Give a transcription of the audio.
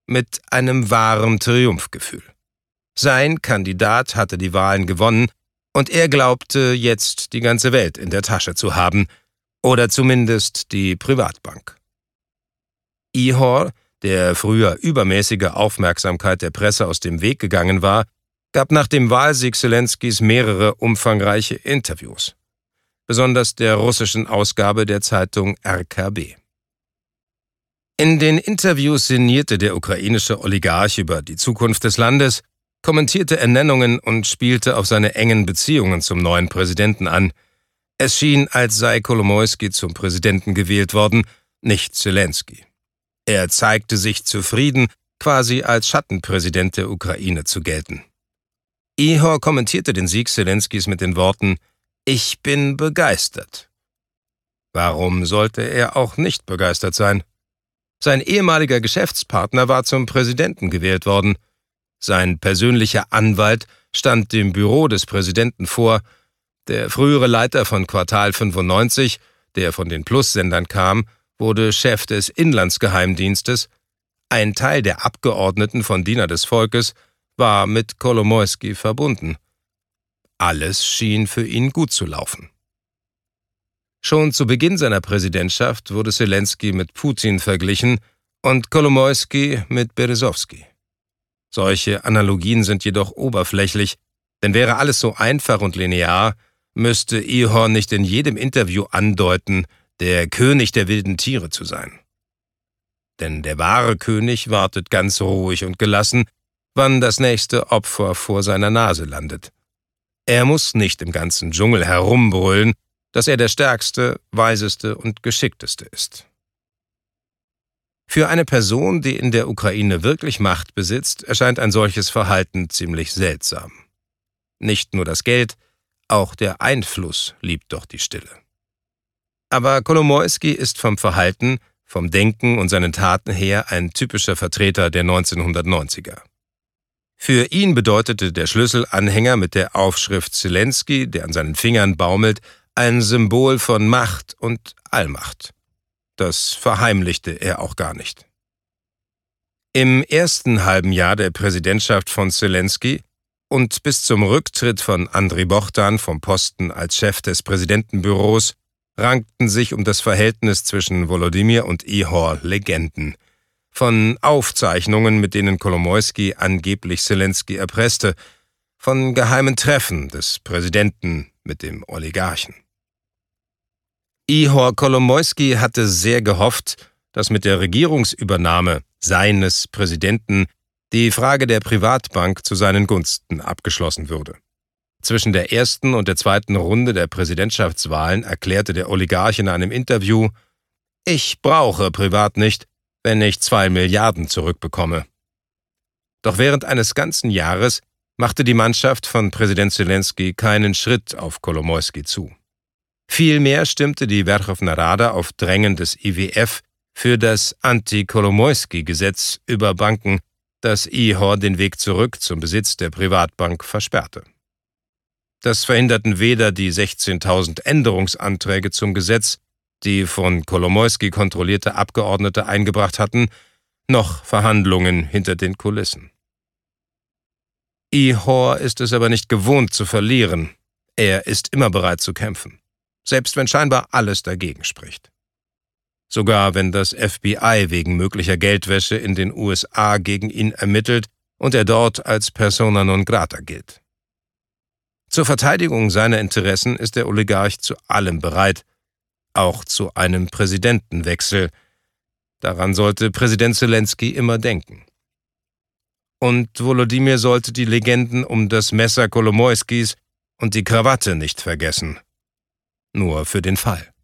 mit einem wahren Triumphgefühl. Sein Kandidat hatte die Wahlen gewonnen und er glaubte, jetzt die ganze Welt in der Tasche zu haben, oder zumindest die Privatbank. Ihor, der früher übermäßige Aufmerksamkeit der Presse aus dem Weg gegangen war, gab nach dem Wahlsieg Zelenskys mehrere umfangreiche Interviews, besonders der russischen Ausgabe der Zeitung RKB. In den Interviews sinnierte der ukrainische Oligarch über die Zukunft des Landes, kommentierte Ernennungen und spielte auf seine engen Beziehungen zum neuen Präsidenten an. Es schien, als sei Kolomoisky zum Präsidenten gewählt worden, nicht Zelensky. Er zeigte sich zufrieden, quasi als Schattenpräsident der Ukraine zu gelten. Ihor kommentierte den Sieg Zelenskys mit den Worten: »Ich bin begeistert.« Warum sollte er auch nicht begeistert sein? Sein ehemaliger Geschäftspartner war zum Präsidenten gewählt worden. Sein persönlicher Anwalt stand dem Büro des Präsidenten vor. Der frühere Leiter von Quartal 95, der von den Plus-Sendern kam, wurde Chef des Inlandsgeheimdienstes. Ein Teil der Abgeordneten von Diener des Volkes war mit Kolomoisky verbunden. Alles schien für ihn gut zu laufen. Schon zu Beginn seiner Präsidentschaft wurde Zelensky mit Putin verglichen und Kolomoisky mit Berezowski. Solche Analogien sind jedoch oberflächlich, denn wäre alles so einfach und linear, müsste Ihor nicht in jedem Interview andeuten, der König der wilden Tiere zu sein. Denn der wahre König wartet ganz ruhig und gelassen, wann das nächste Opfer vor seiner Nase landet. Er muss nicht im ganzen Dschungel herumbrüllen, dass er der Stärkste, Weiseste und Geschickteste ist. Für eine Person, die in der Ukraine wirklich Macht besitzt, erscheint ein solches Verhalten ziemlich seltsam. Nicht nur das Geld, auch der Einfluss liebt doch die Stille. Aber Kolomoisky ist vom Verhalten, vom Denken und seinen Taten her ein typischer Vertreter der 1990er. Für ihn bedeutete der Schlüsselanhänger mit der Aufschrift Zelensky, der an seinen Fingern baumelt, ein Symbol von Macht und Allmacht. Das verheimlichte er auch gar nicht. Im ersten halben Jahr der Präsidentschaft von Zelensky und bis zum Rücktritt von Andriy Bohdan vom Posten als Chef des Präsidentenbüros rankten sich um das Verhältnis zwischen Volodymyr und Ihor Legenden. Von Aufzeichnungen, mit denen Kolomoisky angeblich Zelensky erpresste, von geheimen Treffen des Präsidenten mit dem Oligarchen. Ihor Kolomoisky hatte sehr gehofft, dass mit der Regierungsübernahme seines Präsidenten die Frage der Privatbank zu seinen Gunsten abgeschlossen würde. Zwischen der ersten und der zweiten Runde der Präsidentschaftswahlen erklärte der Oligarch in einem Interview: »Ich brauche privat nicht, wenn ich 2 Milliarden zurückbekomme.« Doch während eines ganzen Jahres machte die Mannschaft von Präsident Zelensky keinen Schritt auf Kolomoisky zu. Vielmehr stimmte die Werchowna Rada auf Drängen des IWF für das Anti-Kolomoisky-Gesetz über Banken, das Ihor den Weg zurück zum Besitz der Privatbank versperrte. Das verhinderten weder die 16.000 Änderungsanträge zum Gesetz, die von Kolomoisky kontrollierte Abgeordnete eingebracht hatten, noch Verhandlungen hinter den Kulissen. Ihor ist es aber nicht gewohnt zu verlieren. Er ist immer bereit zu kämpfen, selbst wenn scheinbar alles dagegen spricht. Sogar wenn das FBI wegen möglicher Geldwäsche in den USA gegen ihn ermittelt und er dort als persona non grata gilt. Zur Verteidigung seiner Interessen ist der Oligarch zu allem bereit, auch zu einem Präsidentenwechsel. Daran sollte Präsident Zelensky immer denken. Und Volodymyr sollte die Legenden um das Messer Kolomoiskys und die Krawatte nicht vergessen. Nur für den Fall.